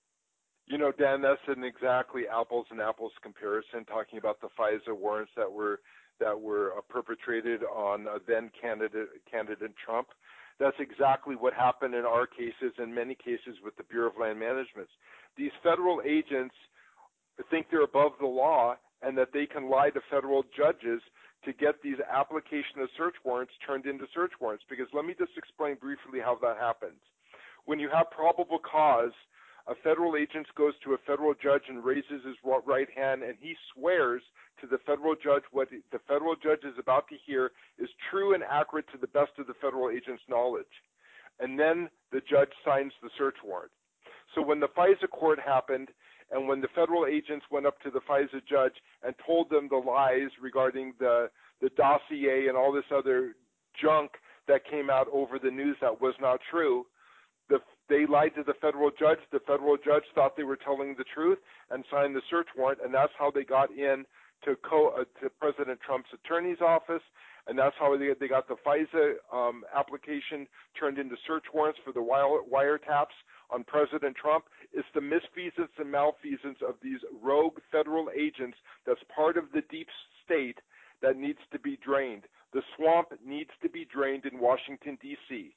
You know, Dan, that's an exactly apples and apples comparison, talking about the FISA warrants that were that were uh, perpetrated on uh, then candidate candidate Trump. That's exactly what happened in our cases, in many cases with the Bureau of Land Management. These federal agents think they're above the law and that they can lie to federal judges to get these application of search warrants turned into search warrants. Because let me just explain briefly how that happens. When you have probable cause, a federal agent goes to a federal judge and raises his right hand, and he swears to the federal judge what the federal judge is about to hear is true and accurate to the best of the federal agent's knowledge. And then the judge signs the search warrant. So when the FISA court happened, and when the federal agents went up to the FISA judge and told them the lies regarding the, the dossier and all this other junk that came out over the news that was not true, the, they lied to the federal judge. The federal judge thought they were telling the truth and signed the search warrant, and that's how they got in to, co, uh, to President Trump's attorney's office, and that's how they, they got the FISA um, application turned into search warrants for the wire, wiretaps on President Trump. It's the misfeasance and malfeasance of these rogue federal agents that's part of the deep state that needs to be drained. The swamp needs to be drained in Washington, D C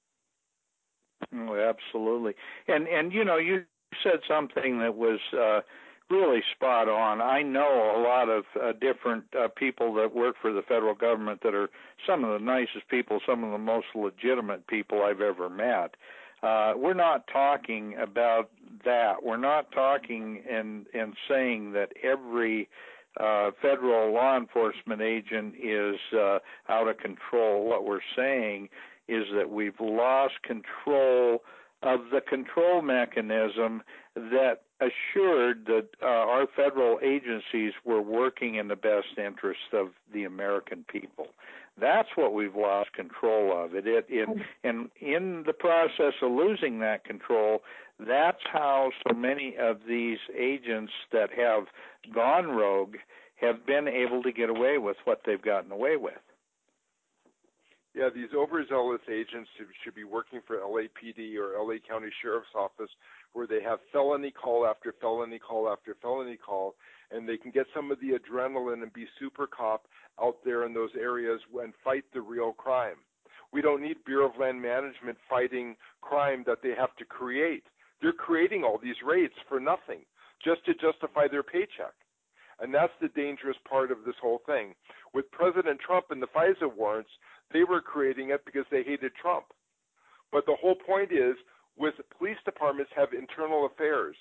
Oh, absolutely. And, and you know, you said something that was uh, really spot on. I know a lot of uh, different uh, people that work for the federal government that are some of the nicest people, some of the most legitimate people I've ever met. Uh, we're not talking about that. We're not talking and and saying that every uh, federal law enforcement agent is uh, out of control. What we're saying is that we've lost control of the control mechanism that assured that uh, our federal agencies were working in the best interest of the American people. That's what we've lost control of. It, it, it, and in the process of losing that control, that's how so many of these agents that have gone rogue have been able to get away with what they've gotten away with. Yeah, these overzealous agents should be working for L A P D or L A County Sheriff's Office, where they have felony call after felony call after felony call, and they can get some of the adrenaline and be super cop out there in those areas and fight the real crime. We don't need Bureau of Land Management fighting crime that they have to create. They're creating all these raids for nothing, just to justify their paycheck. And that's the dangerous part of this whole thing. With President Trump and the FISA warrants, they were creating it because they hated Trump. But the whole point is, with police departments have internal affairs.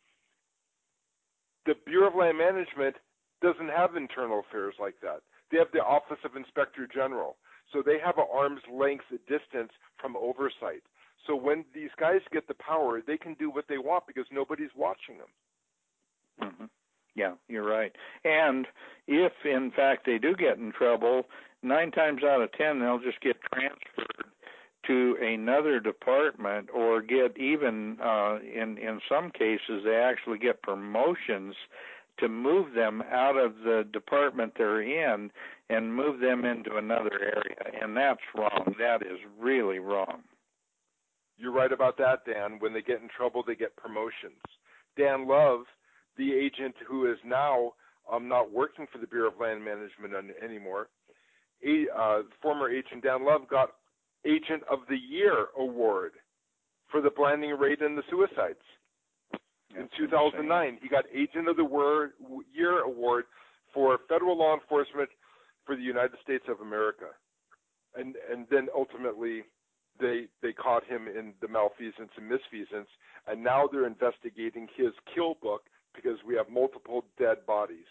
The Bureau of Land Management doesn't have internal affairs like that. They have the Office of Inspector General. So they have an arm's length distance from oversight. So when these guys get the power, they can do what they want because nobody's watching them. Mm-hmm. Yeah, you're right. And if, in fact, they do get in trouble, nine times out of ten, they'll just get transferred to another department or get even, uh, in, in some cases, they actually get promotions to move them out of the department they're in and move them into another area. And that's wrong. That is really wrong. You're right about that, Dan. When they get in trouble, they get promotions. Dan Love, the agent who is now um, not working for the Bureau of Land Management anymore, a, uh, former agent Dan Love got Agent of the Year award for the Blanding raid and the suicides. That's in two thousand nine, insane. He got Agent of the Year award for federal law enforcement for the United States of America. And and then ultimately they they caught him in the malfeasance and misfeasance, and now they're investigating his kill book because we have multiple dead bodies.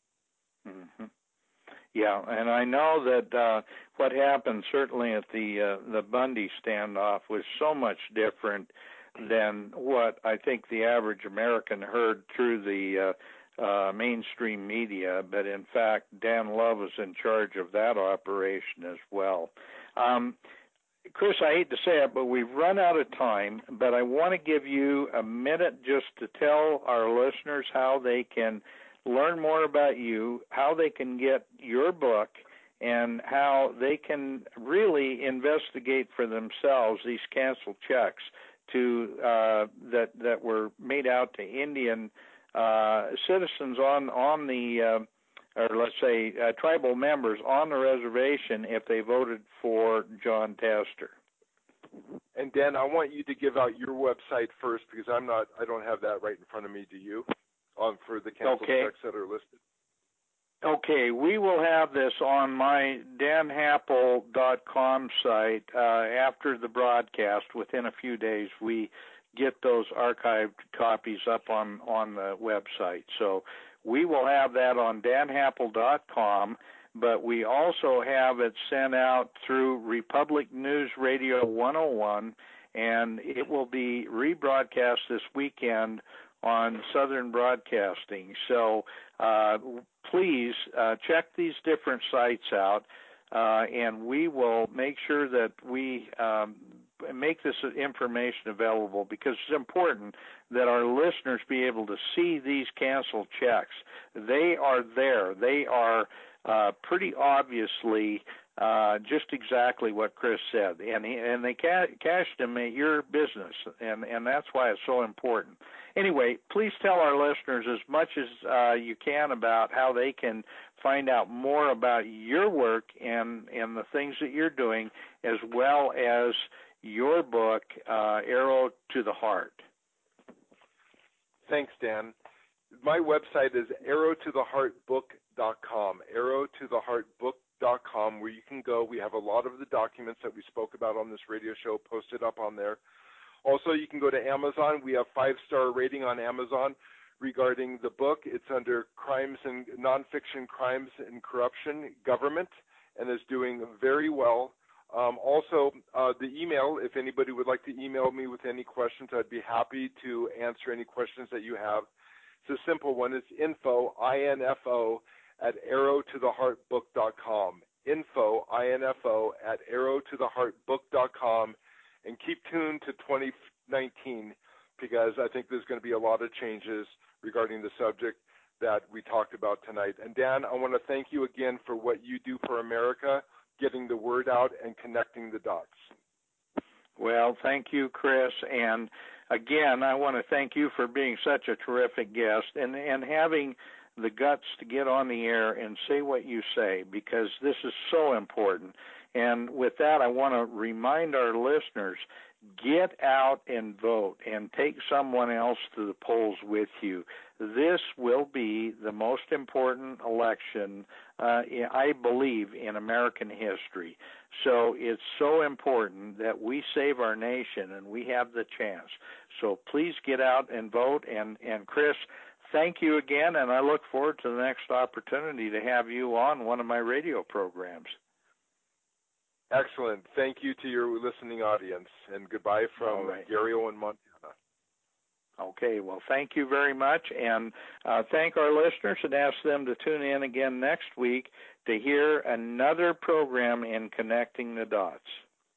Mm-hmm. Yeah, and I know that uh, what happened certainly at the uh, the Bundy standoff was so much different than what I think the average American heard through the uh, uh, mainstream media. But in fact, Dan Love was in charge of that operation as well. Um, Chris, I hate to say it, but we've run out of time, but I want to give you a minute just to tell our listeners how they can learn more about you, how they can get your book, and how they can really investigate for themselves these canceled checks to uh, that that were made out to Indian uh, citizens on on the uh, or let's say uh, tribal members on the reservation if they voted for Jon Tester. And Dan, I want you to give out your website first because I'm not, I don't have that right in front of me. Do you? Um, for the canceled okay. checks that are listed. Okay, we will have this on my dan happel dot com site uh, after the broadcast. Within a few days, we get those archived copies up on, on the website. So we will have that on dan happel dot com, but we also have it sent out through Republic News Radio one oh one, and it will be rebroadcast this weekend on Southern Broadcasting. So uh, please uh, check these different sites out, uh, and we will make sure that we um, make this information available because it's important that our listeners be able to see these canceled checks. They are there. They are uh, pretty obviously uh, just exactly what Chris said, and and they ca- cashed them at your business, and, and that's why it's so important. Anyway, please tell our listeners as much as uh, you can about how they can find out more about your work and, and the things that you're doing, as well as your book, uh, Arrow to the Heart. Thanks, Dan. My website is arrow to the heart book dot com, arrow to the heart book dot com, where you can go. We have a lot of the documents that we spoke about on this radio show posted up on there. Also, you can go to Amazon. We have five-star rating on Amazon. regarding the book. It's under Crimes and Nonfiction Crimes and Corruption, Government, and is doing very well. Um, also, uh, the email, if anybody would like to email me with any questions, I'd be happy to answer any questions that you have. It's a simple one. It's info, I N F O, at arrow to the heart book dot com. Info, I N F O, at arrow to the heart book dot com. And keep tuned to twenty nineteen, because I think there's going to be a lot of changes regarding the subject that we talked about tonight. And Dan, I want to thank you again for what you do for America, getting the word out and connecting the dots. Well, thank you, Chris. And again, I want to thank you for being such a terrific guest and, and having the guts to get on the air and say what you say, because this is so important. And with that, I want to remind our listeners, get out and vote and take someone else to the polls with you. This will be the most important election, uh, I believe, in American history. So it's so important that we save our nation, and we have the chance. So please get out and vote. And, and Chris, thank you again, and I look forward to the next opportunity to have you on one of my radio programs. Excellent. Thank you to your listening audience, and goodbye from right. Gary Owen, Montana. Okay, well, thank you very much, and uh, thank our listeners, and ask them to tune in again next week to hear another program in Connecting the Dots.